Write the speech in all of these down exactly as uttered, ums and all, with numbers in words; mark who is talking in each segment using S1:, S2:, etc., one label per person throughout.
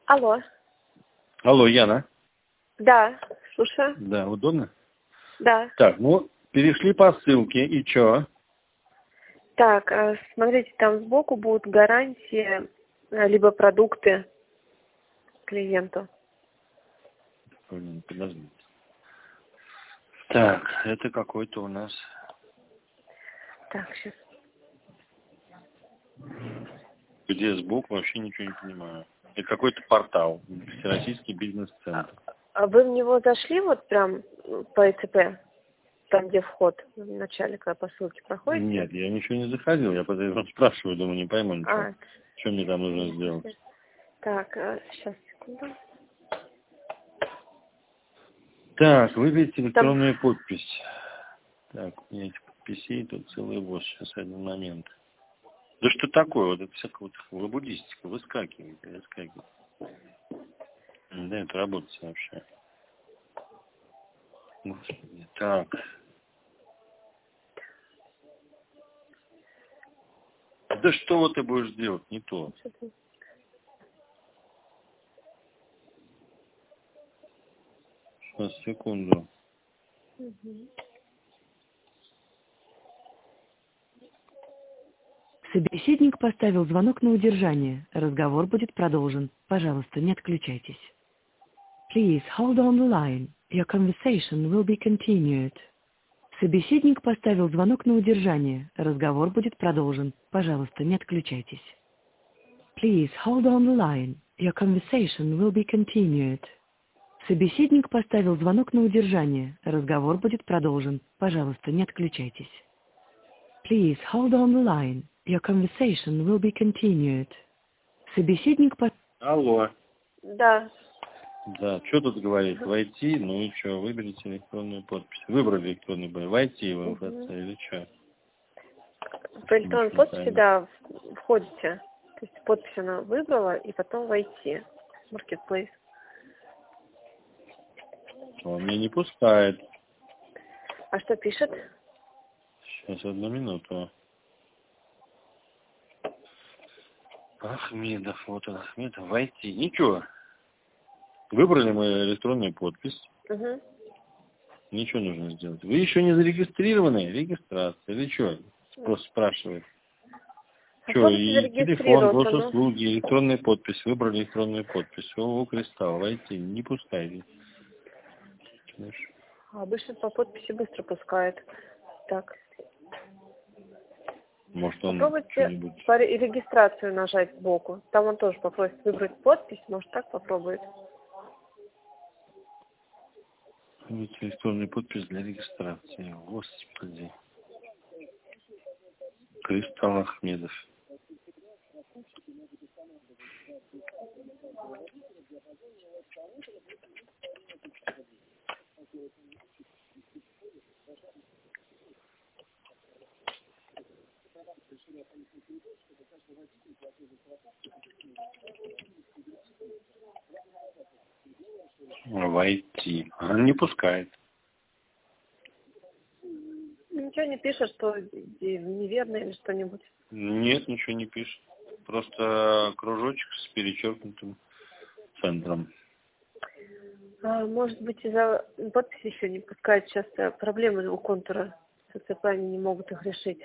S1: Алло.
S2: Алло, Яна?
S1: Да, слушаю.
S2: Да, удобно?
S1: Да.
S2: Так, ну, перешли по ссылке, и чё?
S1: Так, э, смотрите, там сбоку будут гарантии, э, либо продукты клиенту.
S2: Блин, подождите. Так, это какой-то у нас...
S1: Так, сейчас.
S2: Где сбоку, вообще ничего не понимаю. Это какой-то портал, Всероссийский бизнес-центр.
S1: А вы в него зашли вот прям по ЭЦП? Там, где вход, в начале, когда по ссылке проходите?
S2: Нет, я ничего не заходил, я поэтому спрашиваю, думаю, не пойму ничего.
S1: А,
S2: Что мне там нужно сделать?
S1: так, э, сейчас, секунду.
S2: Так, выберите
S1: Там,
S2: электронную подпись. Так, у меня этих подписей тут целый босс. Сейчас один момент. Да что такое? Вот это всякая вот лабудистика. Выскакивает, выскакивает. Да, это работает вообще. Господи. Так. Да что вот ты будешь делать? Не то. Сейчас, секунду.
S1: Угу.
S3: Собеседник поставил звонок на удержание. Разговор будет продолжен. Пожалуйста, не отключайтесь. Please hold on the line. Your conversation will be continued. Собеседник поставил звонок на удержание. Разговор будет продолжен. Пожалуйста, не отключайтесь. Please hold on the line. Your conversation will be continued. Собеседник поставил звонок на удержание. Разговор будет продолжен. Пожалуйста, не отключайтесь. Please hold on the line. Your conversation will be continued. Собеседник по...
S2: Алло.
S1: Да.
S2: Да, что тут говорить? Войти, ну и что, выберите электронную подпись. Выбрали электронную подпись. Войти в МФЦ
S1: Угу.
S2: или что?
S1: В электронной подписи, да, входите. То есть подпись она выбрала, и потом войти в Marketplace.
S2: Он меня не пускает.
S1: А что пишет?
S2: Сейчас, одну минуту. Ахмедов, вот он, Ахмедов, войти. Ничего. Выбрали мы электронную подпись.
S1: Угу.
S2: Ничего нужно сделать. Вы еще не зарегистрированы? Регистрация. Или что? Просто спрашивает.
S1: А
S2: Что,
S1: как
S2: и телефон,
S1: зарегистрироваться, ну?
S2: госуслуги, электронная подпись. Выбрали электронную подпись. О, кристалл, войти. Не пускайте. Знаешь.
S1: Обычно по подписи быстро пускают. Так.
S2: Может, он
S1: Попробуйте
S2: что-нибудь...
S1: по ре- регистрацию нажать сбоку. Там он тоже попросит выбрать подпись. Может, так попробует.
S2: Выберите электронную подпись для регистрации. Господи. Кристалл Ахмедов. Войти. Он не пускает.
S1: Ничего не пишет, что неверно или что-нибудь.
S2: Нет, ничего не пишет. Просто кружочек с перечеркнутым центром.
S1: А, может быть, из-за подписи еще не пускают. Сейчас проблемы у контура. С ЦЦП они не могут их решить.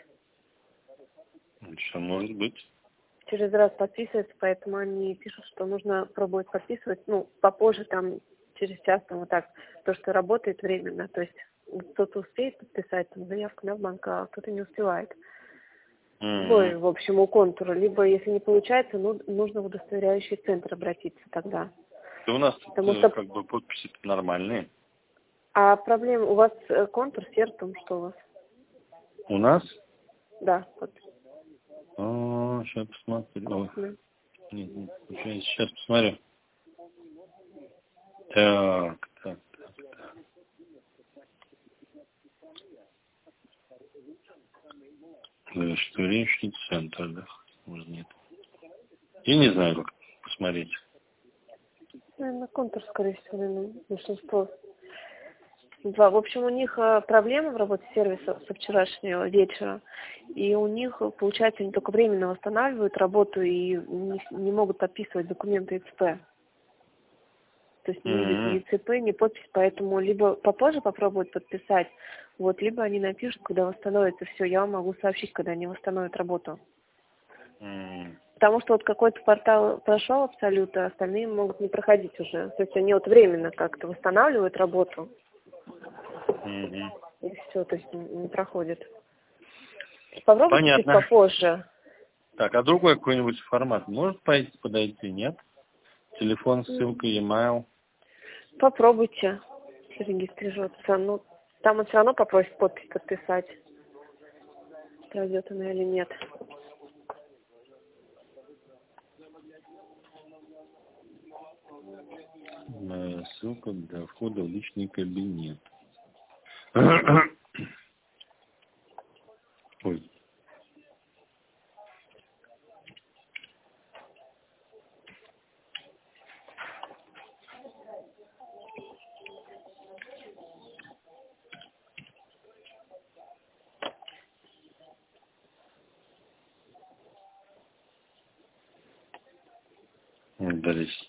S2: Что может быть?
S1: Через раз подписывается, поэтому они пишут, что нужно пробовать подписывать, ну, попозже, там, через час, там, вот так, то, что работает временно, то есть кто-то успеет подписать там, заявку на банк, а кто-то не успевает.
S2: Mm-hmm.
S1: Ой, в общем, у контура, либо, если не получается, ну, нужно в удостоверяющий центр обратиться тогда.
S2: Да у нас тут,
S1: Потому что...
S2: как бы подписи нормальные.
S1: А проблема, у вас контур, сердцем, что у вас?
S2: У нас?
S1: Да, подпись.
S2: О, сейчас посмотрю.
S1: Да.
S2: Нет, нет, сейчас, сейчас посмотрю. Так, так, так, так. Удостоверяющий центр, да? Может, нет. Я не знаю, как посмотреть.
S1: Наверное, контур, скорее всего, наверное, большинство. Два. В общем, у них проблемы в работе сервиса со вчерашнего вечера. И у них, получается, они только временно восстанавливают работу и не, не могут подписывать документы ИЦП. То есть не будет ни ЦП, ни подпись, поэтому либо попозже попробуют подписать, вот, либо они напишут, когда восстановится все. Я вам могу сообщить, когда они восстановят работу.
S2: Mm.
S1: Потому что вот какой-то портал прошел абсолютно, остальные могут не проходить уже. То есть они вот временно как-то восстанавливают работу.
S2: Mm-hmm.
S1: И все, то есть не, не проходит. Попробуйте чуть
S2: Понятно.
S1: попозже.
S2: Так, а другой какой-нибудь формат может пойти, подойти, нет? Телефон, ссылка, e-mail.
S1: Попробуйте зарегистрироваться. Ну, там он все равно попросит подпись подписать. Пройдет она или нет.
S2: Моя ссылка для входа в личный кабинет. Ой. Дались.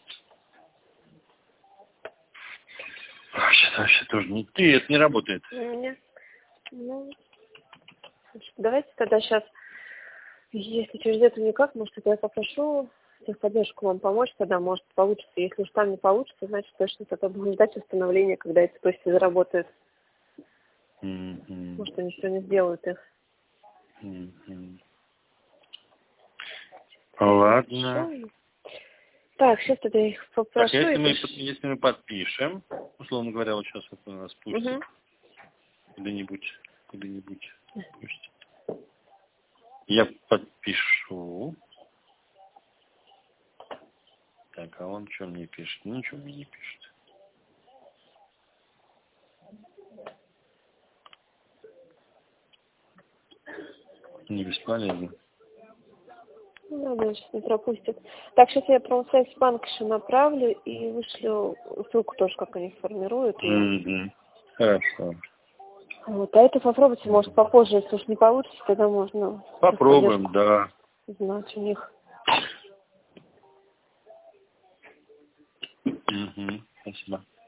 S2: Вообще, вообще тоже не ты, это не работает.
S1: Нет. Ну, значит, давайте тогда сейчас, если через это никак, может, я попрошу техподдержку вам помочь, тогда может получится. Если уж там не получится, значит, точно тогда будем ждать установления, когда эти точки заработают.
S2: Mm-hmm.
S1: Может, они сегодня сделают их.
S2: Mm-hmm. Ладно.
S1: Хорошо. Так, сейчас тогда я их попрошу.
S2: Так, если, мы,
S1: это...
S2: если мы подпишем, условно говоря, вот сейчас вот у нас пустят
S1: угу.
S2: куда-нибудь, куда-нибудь пустят. Я подпишу. Так, а он что мне пишет? Ничего мне не пишет. Не бесполезно.
S1: Ну, да, сейчас не пропустят. Так, сейчас я промсайт банк еще направлю и вышлю ссылку тоже, как они формируют.
S2: Mm-hmm. Хорошо.
S1: Вот, а это попробуйте, может, попозже, если уж не получится, тогда можно...
S2: Попробуем, да.
S1: Знать у них.
S2: Угу. Спасибо.